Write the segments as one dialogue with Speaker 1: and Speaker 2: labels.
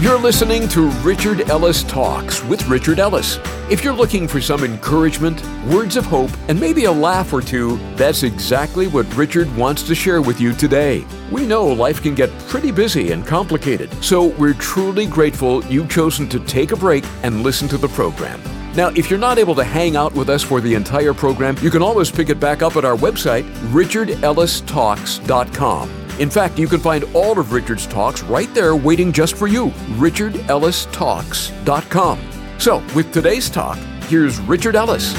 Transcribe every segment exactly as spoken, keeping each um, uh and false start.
Speaker 1: You're listening to Richard Ellis Talks with Richard Ellis. If you're looking for some encouragement, words of hope, and maybe a laugh or two, that's exactly what Richard wants to share with you today. We know life can get pretty busy and complicated, so we're truly grateful you've chosen to take a break and listen to the program. Now, if you're not able to hang out with us for the entire program, you can always pick it back up at our website, richard ellis talks dot com. In fact, you can find all of Richard's talks right there waiting just for you, richard ellis talks dot com. So, with today's talk, here's Richard Ellis.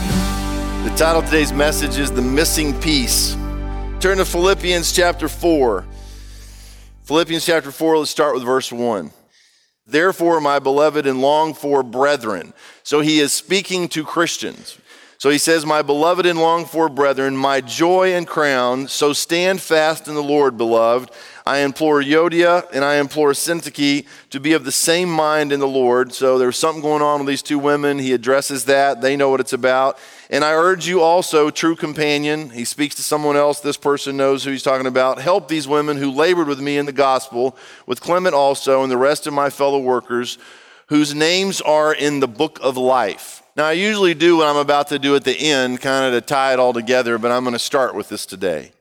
Speaker 2: The title of today's message is The Missing Piece. Turn to Philippians chapter four. Philippians chapter four, let's start with verse one. Therefore, my beloved and longed for brethren. So he is speaking to Christians. So he says, my beloved and longed for brethren, my joy and crown, so stand fast in the Lord, beloved. I implore Euodia and I implore Syntyche to be of the same mind in the Lord. So there's something going on with these two women. He addresses that. They know what it's about. And I urge you also, true companion, he speaks to someone else. This person knows who he's talking about. Help these women who labored with me in the gospel, with Clement also and the rest of my fellow workers, whose names are in the book of life. Now, I usually do what I'm about to do at the end, kind of to tie it all together, but I'm going to start with this today.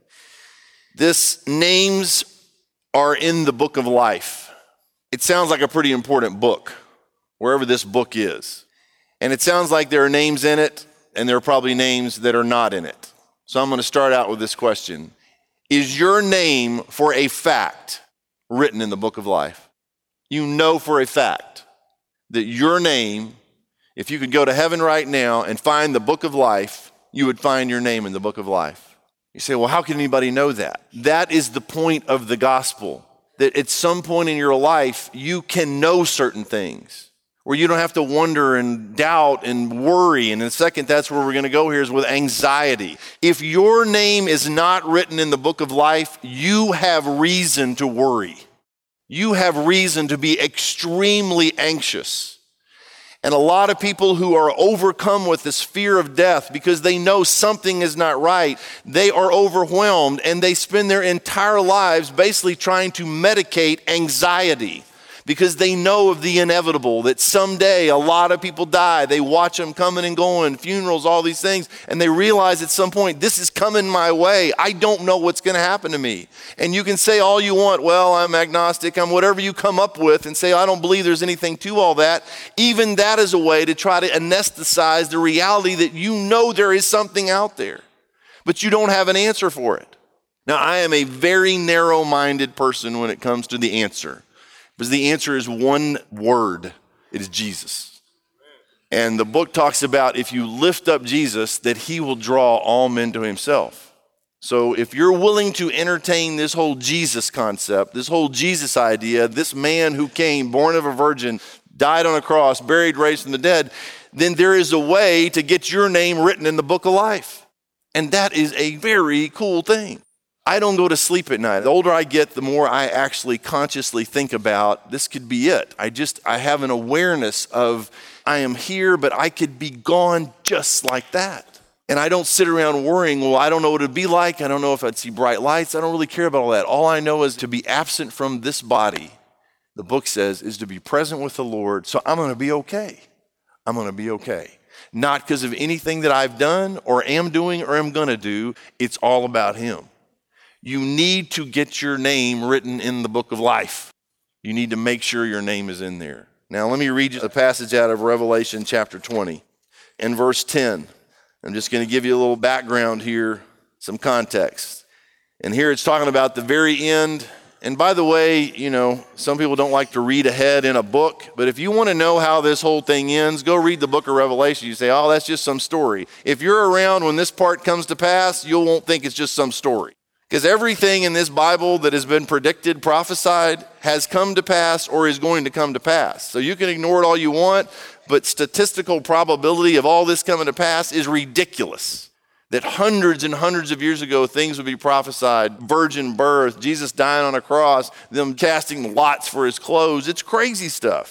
Speaker 2: This names are in the book of life. It sounds like a pretty important book, wherever this book is. And it sounds like there are names in it, and there are probably names that are not in it. So I'm going to start out with this question. Is your name for a fact written in the book of life? You know for a fact that your name, if you could go to heaven right now and find the book of life, you would find your name in the book of life. You say, well, how can anybody know that? That is the point of the gospel, that at some point in your life, you can know certain things where you don't have to wonder and doubt and worry. And in a second, that's where we're going to go here is with anxiety. If your name is not written in the book of life, you have reason to worry. You have reason to be extremely anxious. And a lot of people who are overcome with this fear of death because they know something is not right, they are overwhelmed and they spend their entire lives basically trying to medicate anxiety because they know of the inevitable, that someday a lot of people die. They watch them coming and going, funerals, all these things, and they realize at some point, this is coming my way. I don't know what's going to happen to me. And you can say all you want, well, I'm agnostic, I'm whatever you come up with, and say, I don't believe there's anything to all that. Even that is a way to try to anesthetize the reality that you know there is something out there, but you don't have an answer for it. Now, I am a very narrow-minded person when it comes to the answer. Because the answer is one word. It is Jesus. And the book talks about if you lift up Jesus, that he will draw all men to himself. So if you're willing to entertain this whole Jesus concept, this whole Jesus idea, this man who came, born of a virgin, died on a cross, buried, raised from the dead, then there is a way to get your name written in the book of life. And that is a very cool thing. I don't go to sleep at night. The older I get, the more I actually consciously think about this could be it. I just, I have an awareness of I am here, but I could be gone just like that. And I don't sit around worrying, well, I don't know what it'd be like. I don't know if I'd see bright lights. I don't really care about all that. All I know is to be absent from this body, the book says, is to be present with the Lord. So I'm going to be okay. I'm going to be okay. Not because of anything that I've done or am doing or am going to do. It's all about him. You need to get your name written in the book of life. You need to make sure your name is in there. Now, let me read you a passage out of Revelation chapter twenty and verse ten. I'm just going to give you a little background here, some context. And here it's talking about the very end. And by the way, you know, some people don't like to read ahead in a book, but if you want to know how this whole thing ends, go read the book of Revelation. You say, oh, that's just some story. If you're around when this part comes to pass, you won't think it's just some story. Because everything in this Bible that has been predicted, prophesied, has come to pass or is going to come to pass. So you can ignore it all you want, but statistical probability of all this coming to pass is ridiculous. That hundreds and hundreds of years ago, things would be prophesied, virgin birth, Jesus dying on a cross, them casting lots for his clothes. It's crazy stuff.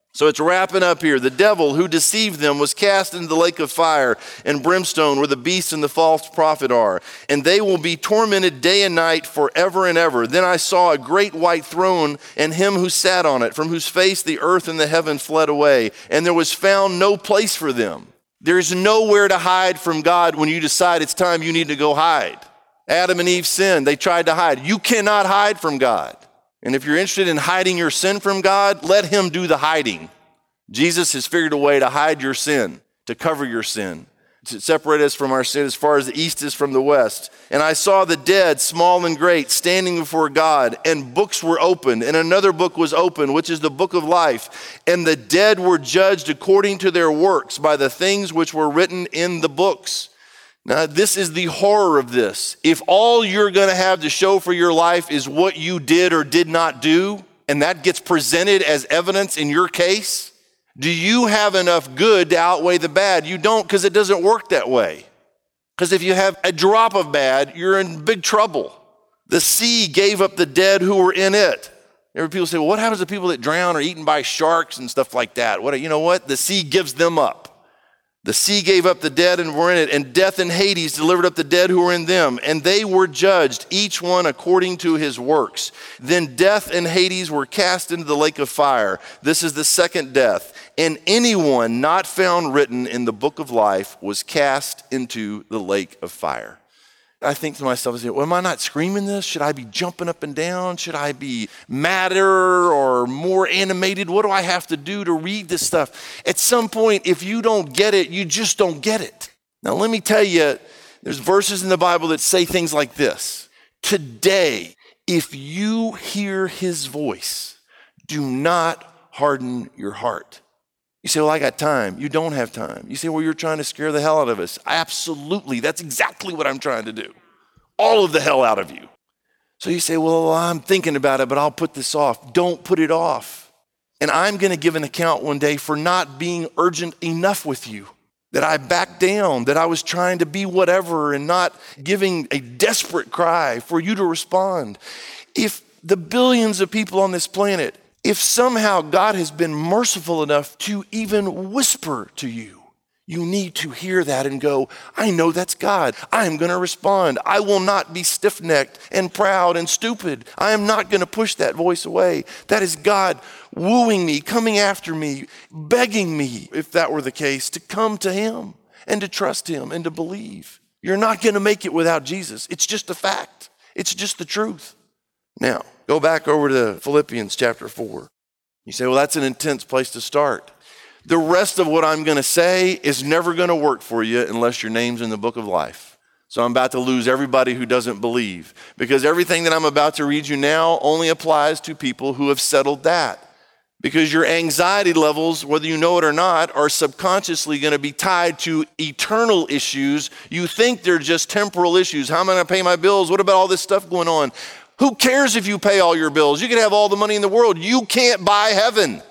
Speaker 2: So it's wrapping up here. The devil who deceived them was cast into the lake of fire and brimstone where the beast and the false prophet are. And they will be tormented day and night forever and ever. Then I saw a great white throne and him who sat on it, from whose face the earth and the heaven fled away. And there was found no place for them. There's nowhere to hide from God when you decide it's time you need to go hide. Adam and Eve sinned. They tried to hide. You cannot hide from God. And if you're interested in hiding your sin from God, let him do the hiding. Jesus has figured a way to hide your sin, to cover your sin, to separate us from our sin as far as the east is from the west. And I saw the dead, small and great, standing before God, and books were opened, and another book was opened, which is the book of life. And the dead were judged according to their works by the things which were written in the books. Now, this is the horror of this. If all you're going to have to show for your life is what you did or did not do, and that gets presented as evidence in your case, do you have enough good to outweigh the bad? You don't, because it doesn't work that way. Because if you have a drop of bad, you're in big trouble. The sea gave up the dead who were in it. There people say, well, what happens to people that drown or eaten by sharks and stuff like that? What, you know what? The sea gives them up. The sea gave up the dead and were in it, and death and Hades delivered up the dead who were in them, and they were judged, each one according to his works. Then death and Hades were cast into the lake of fire. This is the second death. And anyone not found written in the book of life was cast into the lake of fire. I think to myself, well, am I not screaming this? Should I be jumping up and down? Should I be madder or more animated? What do I have to do to read this stuff? At some point, if you don't get it, you just don't get it. Now, let me tell you, there's verses in the Bible that say things like this. Today, if you hear his voice, do not harden your heart. You say, well, I got time. You don't have time. You say, well, you're trying to scare the hell out of us. Absolutely. That's exactly what I'm trying to do. All of the hell out of you. So you say, well, I'm thinking about it, but I'll put this off. Don't put it off. And I'm going to give an account one day for not being urgent enough with you, that I backed down, that I was trying to be whatever and not giving a desperate cry for you to respond. If the billions of people on this planet, if somehow God has been merciful enough to even whisper to you, you need to hear that and go, I know that's God. I am going to respond. I will not be stiff-necked and proud and stupid. I am not going to push that voice away. That is God wooing me, coming after me, begging me, if that were the case, to come to him and to trust him and to believe. You're not going to make it without Jesus. It's just a fact. It's just the truth. Now, go back over to Philippians chapter four. You say, well, that's an intense place to start. The rest of what I'm going to say is never going to work for you unless your name's in the book of life. So I'm about to lose everybody who doesn't believe, because everything that I'm about to read you now only applies to people who have settled that. Because your anxiety levels, whether you know it or not, are subconsciously going to be tied to eternal issues. You think they're just temporal issues. How am I going to pay my bills? What about all this stuff going on? Who cares if you pay all your bills? You can have all the money in the world. You can't buy heaven.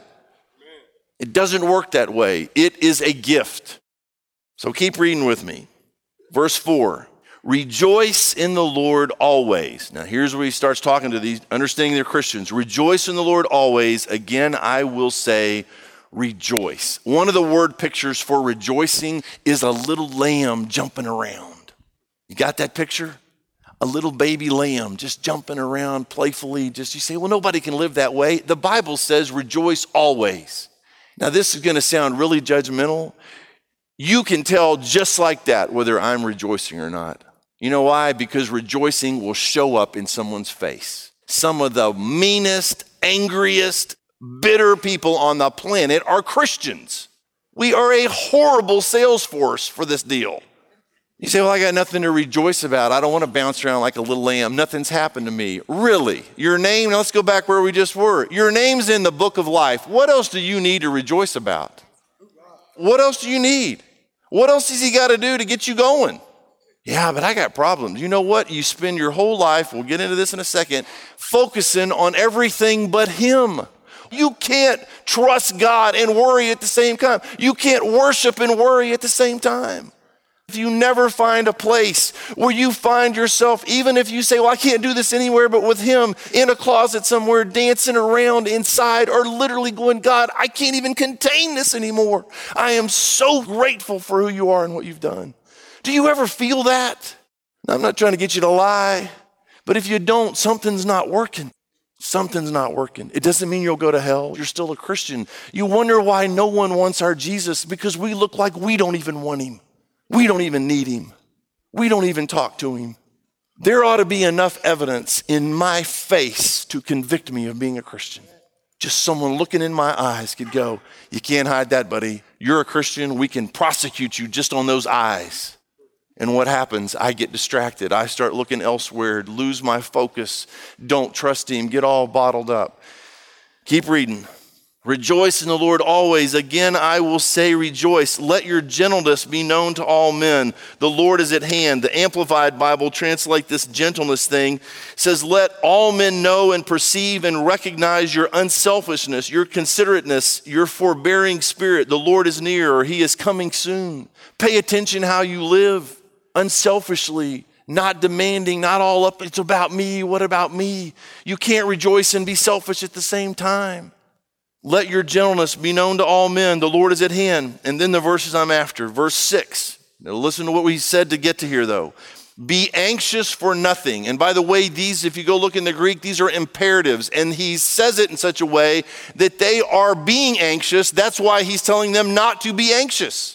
Speaker 2: It doesn't work that way. It is a gift. So keep reading with me. Verse four, rejoice in the Lord always. Now here's where he starts talking to these, understanding they're Christians. Rejoice in the Lord always. Again, I will say rejoice. One of the word pictures for rejoicing is a little lamb jumping around. You got that picture? A little baby lamb just jumping around playfully. Just you say, well, nobody can live that way. The Bible says rejoice always. Now, this is going to sound really judgmental. You can tell just like that whether I'm rejoicing or not. You know why? Because rejoicing will show up in someone's face. Some of the meanest, angriest, bitter people on the planet are Christians. We are a horrible sales force for this deal. You say, well, I got nothing to rejoice about. I don't want to bounce around like a little lamb. Nothing's happened to me. Really? Your name, now let's go back where we just were. Your name's in the book of life. What else do you need to rejoice about? What else do you need? What else has he got to do to get you going? Yeah, but I got problems. You know what? You spend your whole life, we'll get into this in a second, focusing on everything but him. You can't trust God and worry at the same time. You can't worship and worry at the same time. If you never find a place where you find yourself, even if you say, well, I can't do this anywhere but with him, in a closet somewhere, dancing around inside, or literally going, God, I can't even contain this anymore. I am so grateful for who you are and what you've done. Do you ever feel that? Now, I'm not trying to get you to lie, but if you don't, something's not working. Something's not working. It doesn't mean you'll go to hell. You're still a Christian. You wonder why no one wants our Jesus, because we look like we don't even want him. We don't even need him. We don't even talk to him. There ought to be enough evidence in my face to convict me of being a Christian. Just someone looking in my eyes could go, you can't hide that, buddy. You're a Christian. We can prosecute you just on those eyes. And what happens? I get distracted. I start looking elsewhere, lose my focus, don't trust him, get all bottled up. Keep reading. Rejoice in the Lord always. Again, I will say rejoice. Let your gentleness be known to all men. The Lord is at hand. The Amplified Bible translates this gentleness thing. It says, let all men know and perceive and recognize your unselfishness, your considerateness, your forbearing spirit. The Lord is near, or he is coming soon. Pay attention how you live unselfishly, not demanding, not all up. It's about me. What about me? You can't rejoice and be selfish at the same time. Let your gentleness be known to all men. The Lord is at hand. And then the verses I'm after, verse six. Now listen to what we said to get to here, though. Be anxious for nothing. And by the way, these, if you go look in the Greek, these are imperatives. And he says it in such a way that they are being anxious. That's why he's telling them not to be anxious.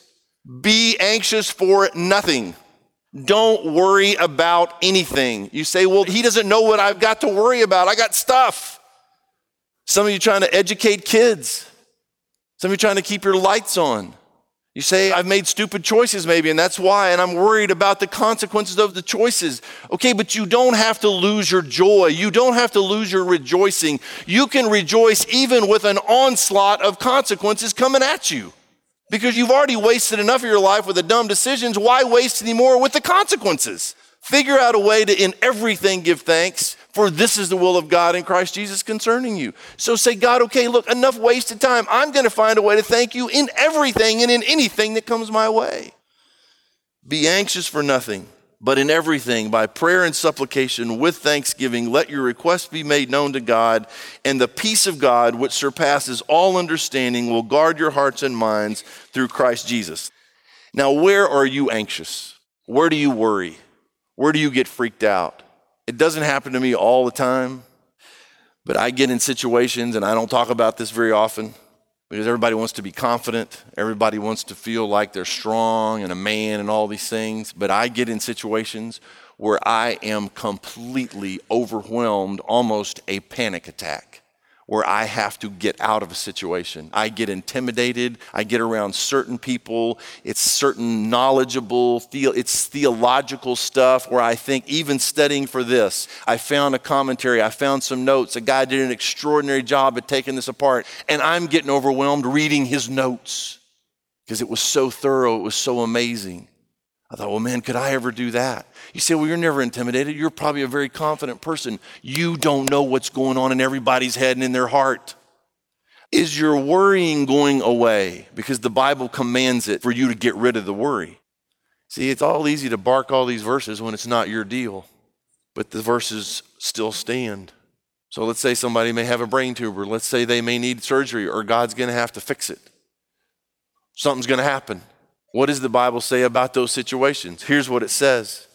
Speaker 2: Be anxious for nothing. Don't worry about anything. You say, well, he doesn't know what I've got to worry about. I got stuff. Some of you trying to educate kids. Some of you trying to keep your lights on. You say, I've made stupid choices maybe, and that's why, and I'm worried about the consequences of the choices. Okay, but you don't have to lose your joy. You don't have to lose your rejoicing. You can rejoice even with an onslaught of consequences coming at you. Because you've already wasted enough of your life with the dumb decisions. Why waste any more with the consequences? Figure out a way to, in everything, give thanks, for this is the will of God in Christ Jesus concerning you. So say, God, okay, look, enough wasted time. I'm going to find a way to thank you in everything and in anything that comes my way. Be anxious for nothing, but in everything, by prayer and supplication, with thanksgiving, let your requests be made known to God, and the peace of God, which surpasses all understanding, will guard your hearts and minds through Christ Jesus. Now, where are you anxious? Where do you worry? Where do you get freaked out? It doesn't happen to me all the time, but I get in situations, and I don't talk about this very often, because everybody wants to be confident. Everybody wants to feel like they're strong and a man and all these things. But I get in situations where I am completely overwhelmed, almost a panic attack, where I have to get out of a situation. I get intimidated. I get around certain people. It's certain knowledgeable, it's theological stuff where I think, even studying for this, I found a commentary, I found some notes. A guy did an extraordinary job at taking this apart, and I'm getting overwhelmed reading his notes because it was so thorough, it was so amazing. I thought, well, man, could I ever do that? You say, well, you're never intimidated. You're probably a very confident person. You don't know what's going on in everybody's head and in their heart. Is your worrying going away? Because the Bible commands it for you to get rid of the worry. See, it's all easy to bark all these verses when it's not your deal, but the verses still stand. So let's say somebody may have a brain tumor. Let's say they may need surgery, or God's going to have to fix it. Something's going to happen. What does the Bible say about those situations? Here's what it says.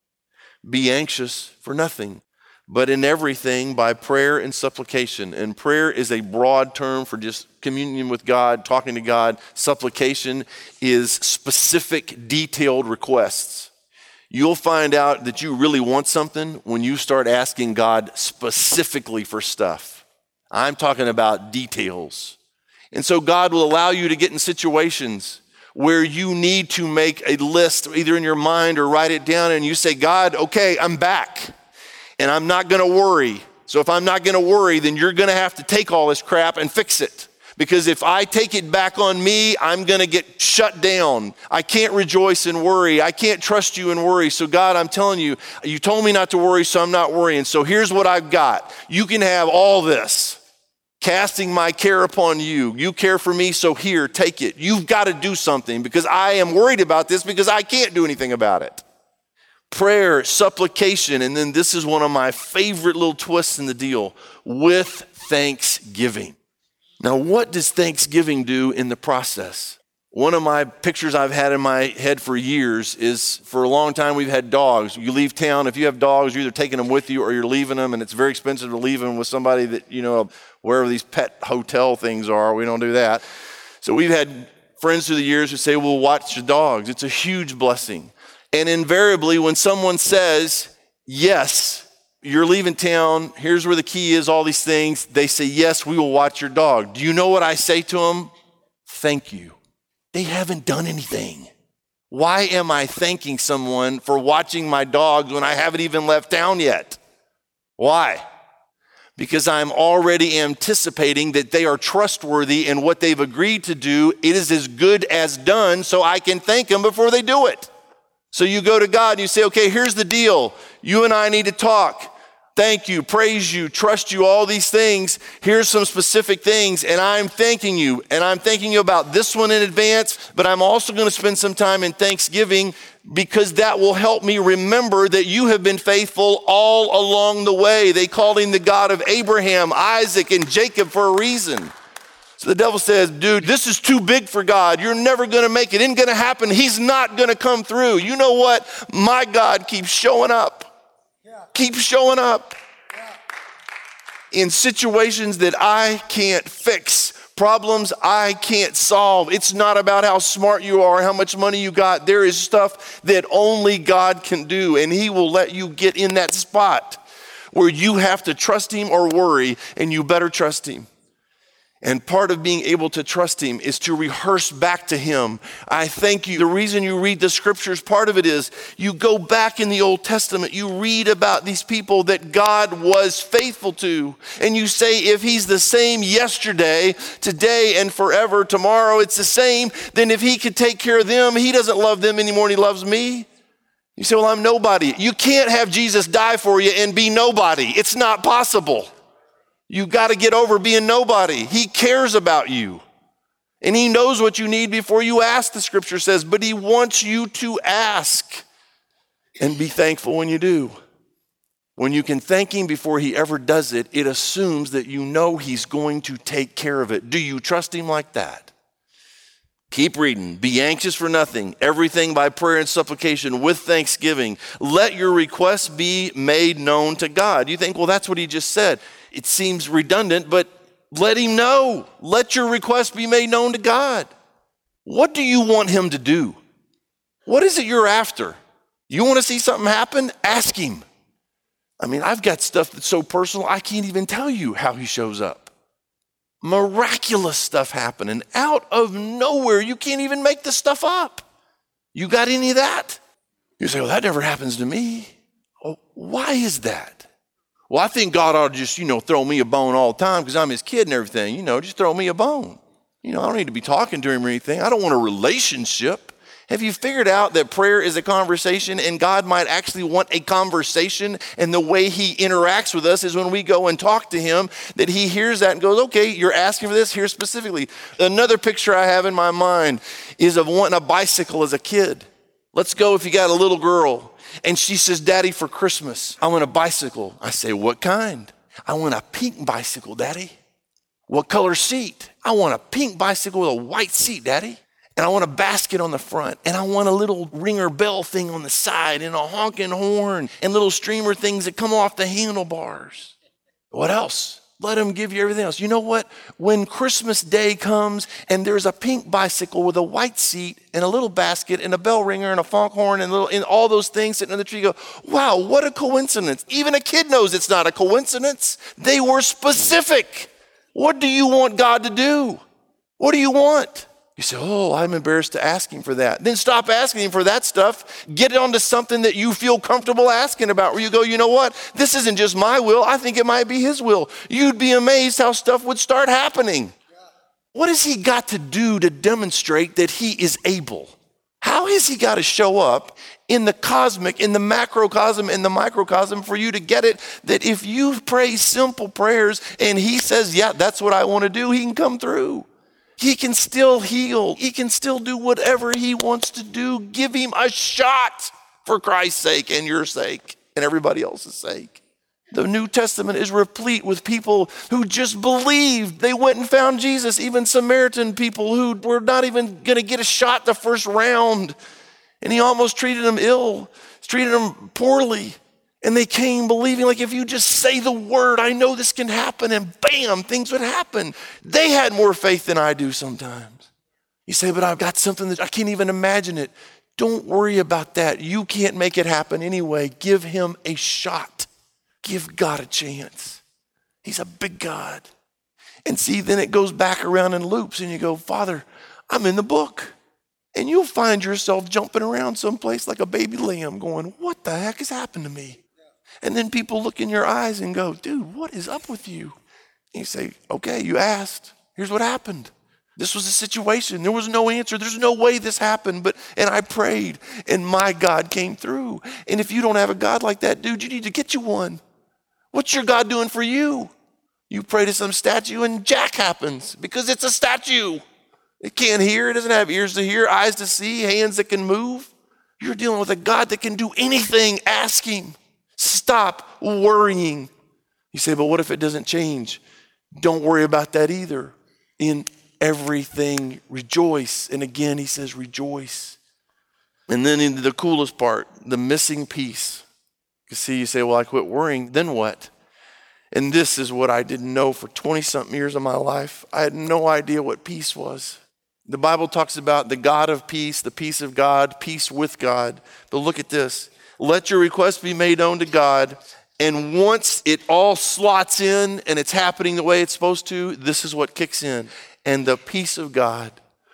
Speaker 2: Be anxious for nothing, but in everything by prayer and supplication. And prayer is a broad term for just communion with God, talking to God. Supplication is specific, detailed requests. You'll find out that you really want something when you start asking God specifically for stuff. I'm talking about details. And so God will allow you to get in situations where you need to make a list, either in your mind or write it down, and you say, God, okay, I'm back, and I'm not gonna worry. So if I'm not gonna worry, then you're gonna have to take all this crap and fix it. Because if I take it back on me, I'm gonna get shut down. I can't rejoice and worry. I can't trust you and worry. So God, I'm telling you, you told me not to worry, so I'm not worrying. So here's what I've got. You can have all this. casting my care upon you. You care for me, so here, take it. You've got to do something because I am worried about this because I can't do anything about it. Prayer, supplication, and then this is one of my favorite little twists in the deal, with thanksgiving. Now, what does thanksgiving do in the process? One of my pictures I've had in my head for years is, for a long time, we've had dogs. You leave town, if you have dogs, you're either taking them with you or you're leaving them, and it's very expensive to leave them with somebody that, you know, wherever these pet hotel things are. We don't do that. So we've had friends through the years who say, well, watch your dogs. It's a huge blessing. And invariably, when someone says, yes, you're leaving town, here's where the key is, all these things, they say, yes, we will watch your dog. Do you know what I say to them? Thank you. They haven't done anything. Why am I thanking someone for watching my dogs when I haven't even left town yet? Why? Because I'm already anticipating that they are trustworthy and what they've agreed to do, it is as good as done, so I can thank them before they do it. So you go to God and you say, okay, here's the deal. You and I need to talk. Thank you, praise you, trust you, all these things. Here's some specific things, and I'm thanking you. And I'm thanking you about this one in advance, but I'm also going to spend some time in Thanksgiving because that will help me remember that you have been faithful all along the way. They called him the God of Abraham, Isaac, and Jacob for a reason. So the devil says, dude, this is too big for God. You're never going to make it. It ain't going to happen. He's not going to come through. You know what? My God keeps showing up. Keep showing up in situations that I can't fix, problems I can't solve. It's not about how smart you are, how much money you got. There is stuff that only God can do, and he will let you get in that spot where you have to trust him or worry, and you better trust him. And part of being able to trust him is to rehearse back to him. I thank you. The reason you read the scriptures, part of it is you go back in the Old Testament, you read about these people that God was faithful to. And you say, if he's the same yesterday, today, and forever, tomorrow, it's the same, then if he could take care of them, he doesn't love them anymore than he loves me. You say, well, I'm nobody. You can't have Jesus die for you and be nobody. It's not possible. You got to get over being nobody. He cares about you. And he knows what you need before you ask, the scripture says, but he wants you to ask and be thankful when you do. When you can thank him before he ever does it, it assumes that you know he's going to take care of it. Do you trust him like that? Keep reading. Be anxious for nothing. Everything by prayer and supplication with thanksgiving. Let your requests be made known to God. You think, well, that's what he just said. It seems redundant, but let him know. Let your request be made known to God. What do you want him to do? What is it you're after? You want to see something happen? Ask him. I mean, I've got stuff that's so personal, I can't even tell you how he shows up. Miraculous stuff happening out of nowhere. You can't even make this stuff up. You got any of that? You say, well, that never happens to me. Oh, why is that? Well, I think God ought to just, you know, throw me a bone all the time because I'm his kid and everything. You know, just throw me a bone. You know, I don't need to be talking to him or anything. I don't want a relationship. Have you figured out that prayer is a conversation and God might actually want a conversation, and the way he interacts with us is when we go and talk to him, that he hears that and goes, okay, you're asking for this here specifically. Another picture I have in my mind is of wanting a bicycle as a kid. Let's go if you got a little girl. And she says, Daddy, for Christmas, I want a bicycle. I say, what kind? I want a pink bicycle, Daddy. What color seat? I want a pink bicycle with a white seat, Daddy. And I want a basket on the front. And I want a little ringer bell thing on the side and a honking horn and little streamer things that come off the handlebars. What else? Let him give you everything else. You know what? When Christmas Day comes and there's a pink bicycle with a white seat and a little basket and a bell ringer and a foghorn and, little, and all those things sitting on the tree, you go, wow, what a coincidence. Even a kid knows it's not a coincidence. They were specific. What do you want God to do? What do you want? You say, oh, I'm embarrassed to ask him for that. Then stop asking him for that stuff. Get it onto something that you feel comfortable asking about, where you go, you know what? This isn't just my will. I think it might be his will. You'd be amazed how stuff would start happening. What has he got to do to demonstrate that he is able? How has he got to show up in the cosmic, in the macrocosm, in the microcosm for you to get it, that if you pray simple prayers and he says, yeah, that's what I want to do, he can come through. He can still heal. He can still do whatever he wants to do. Give him a shot for Christ's sake and your sake and everybody else's sake. The New Testament is replete with people who just believed. They went and found Jesus, even Samaritan people who were not even going to get a shot the first round. And he almost treated them ill, treated them poorly. And they came believing, like, if you just say the word, I know this can happen, and bam, things would happen. They had more faith than I do sometimes. You say, but I've got something that I can't even imagine it. Don't worry about that. You can't make it happen anyway. Give him a shot. Give God a chance. He's a big God. And see, then it goes back around in loops, and you go, Father, I'm in the book. And you'll find yourself jumping around someplace like a baby lamb going, what the heck has happened to me? And then people look in your eyes and go, dude, what is up with you? And you say, okay, you asked. Here's what happened. This was a situation. There was no answer. There's no way this happened. But and I prayed, and my God came through. And if you don't have a God like that, dude, you need to get you one. What's your God doing for you? You pray to some statue and jack happens because it's a statue. It can't hear. It doesn't have ears to hear, eyes to see, hands that can move. You're dealing with a God that can do anything. Ask him. Stop worrying. You say, but what if it doesn't change? Don't worry about that either. In everything, rejoice. And again, he says, rejoice. And then into the coolest part, the missing piece. You see, you say, well, I quit worrying. Then what? And this is what I didn't know for twenty-something years of my life. I had no idea what peace was. The Bible talks about the God of peace, the peace of God, peace with God. But look at this. Let your request be made known to God. And once it all slots in and it's happening the way it's supposed to, this is what kicks in. And the peace of God,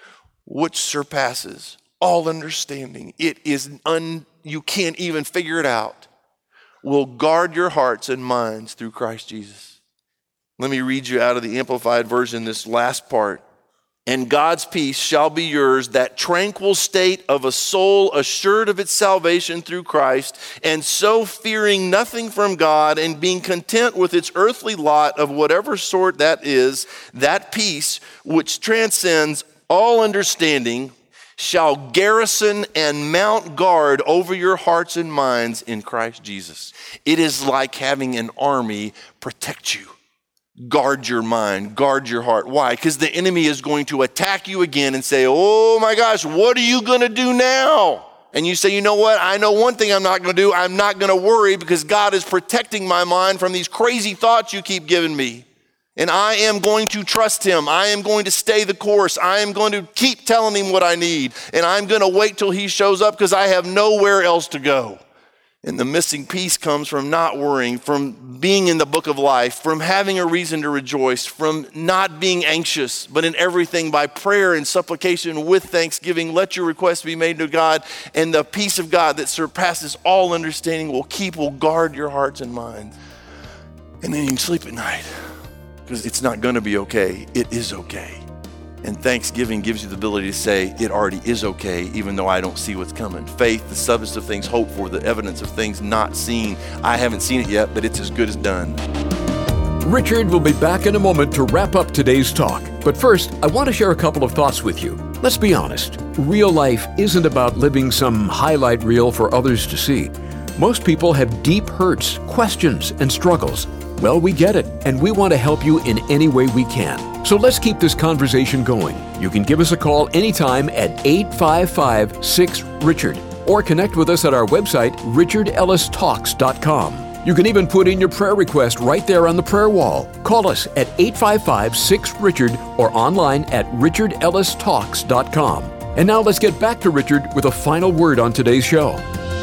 Speaker 2: which surpasses all understanding, it is un, you can't even figure it out, will guard your hearts and minds through Christ Jesus. Let me read you out of the Amplified Version, this last part. And God's peace shall be yours, that tranquil state of a soul assured of its salvation through Christ, and so fearing nothing from God and being content with its earthly lot of whatever sort that is, that peace which transcends all understanding shall garrison and mount guard over your hearts and minds in Christ Jesus. It is like having an army protect you. Guard your mind, guard your heart. Why? Because the enemy is going to attack you again and say, oh my gosh, what are you going to do now? And you say, you know what? I know one thing I'm not going to do. I'm not going to worry because God is protecting my mind from these crazy thoughts you keep giving me. And I am going to trust him. I am going to stay the course. I am going to keep telling him what I need. And I'm going to wait till he shows up because I have nowhere else to go. And the missing piece comes from not worrying, from being in the book of life, from having a reason to rejoice, from not being anxious, but in everything by prayer and supplication with thanksgiving. Let your requests be made to God, and the peace of God that surpasses all understanding will keep, will guard your hearts and minds. And then you can sleep at night because it's not going to be okay. It is okay. And thanksgiving gives you the ability to say, it already is okay, even though I don't see what's coming. Faith, the substance of things hoped for, the evidence of things not seen. I haven't seen it yet, but it's as good as done.
Speaker 1: Richard will be back in a moment to wrap up today's talk. But first, I want to share a couple of thoughts with you. Let's be honest. Real life isn't about living some highlight reel for others to see. Most people have deep hurts, questions, and struggles. Well, we get it, and we want to help you in any way we can. So let's keep this conversation going. You can give us a call anytime at eight five five, six, Richard or connect with us at our website, richard ellis talks dot com. You can even put in your prayer request right there on the prayer wall. Call us at eight five five, six, Richard or online at richard ellis talks dot com. And now let's get back to Richard with a final word on today's show.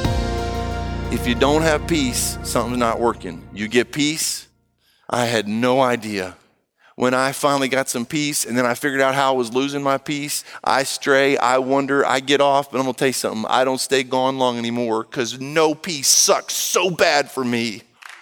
Speaker 2: If you don't have peace, something's not working. You get peace. I had no idea. When I finally got some peace and then I figured out how I was losing my peace, I stray, I wonder, I get off, but I'm going to tell you something. I don't stay gone long anymore because no peace sucks so bad for me.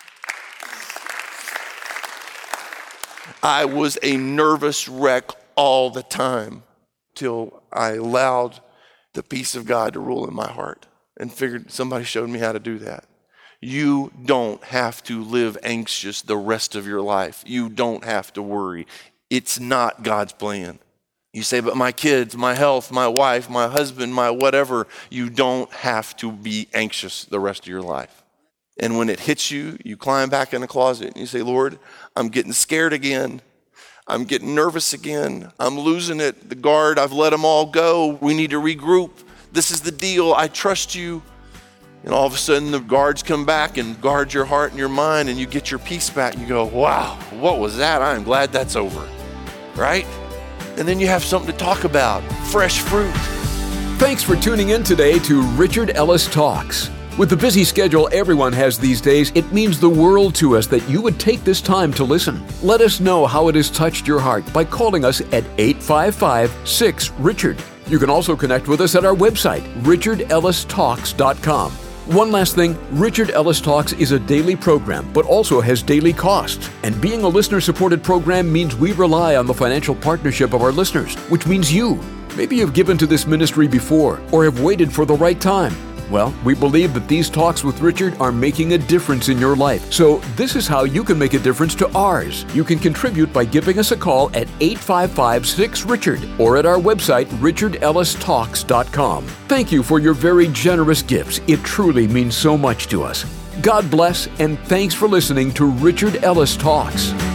Speaker 2: I was a nervous wreck all the time till I allowed the peace of God to rule in my heart. and figured somebody showed me how to do that. You don't have to live anxious the rest of your life. You don't have to worry. It's not God's plan. You say, but my kids, my health, my wife, my husband, my whatever, you don't have to be anxious the rest of your life. And when it hits you, you climb back in the closet and you say, Lord, I'm getting scared again. I'm getting nervous again. I'm losing it. The guard, I've let them all go. We need to regroup. This is the deal. I trust you. And all of a sudden the guards come back and guard your heart and your mind, and you get your peace back. You go, wow, what was that? I'm glad that's over, right? And then you have something to talk about, fresh fruit.
Speaker 1: Thanks for tuning in today to Richard Ellis Talks. With the busy schedule everyone has these days, it means the world to us that you would take this time to listen. Let us know how it has touched your heart by calling us at eight five five, six, Richard. You can also connect with us at our website, richard ellis talks dot com. One last thing, Richard Ellis Talks is a daily program, but also has daily costs. And being a listener-supported program means we rely on the financial partnership of our listeners, which means you. Maybe you've given to this ministry before, or have waited for the right time. Well, we believe that these talks with Richard are making a difference in your life. So this is how you can make a difference to ours. You can contribute by giving us a call at eight five five, six, Richard or at our website, richard ellis talks dot com. Thank you for your very generous gifts. It truly means so much to us. God bless, and thanks for listening to Richard Ellis Talks.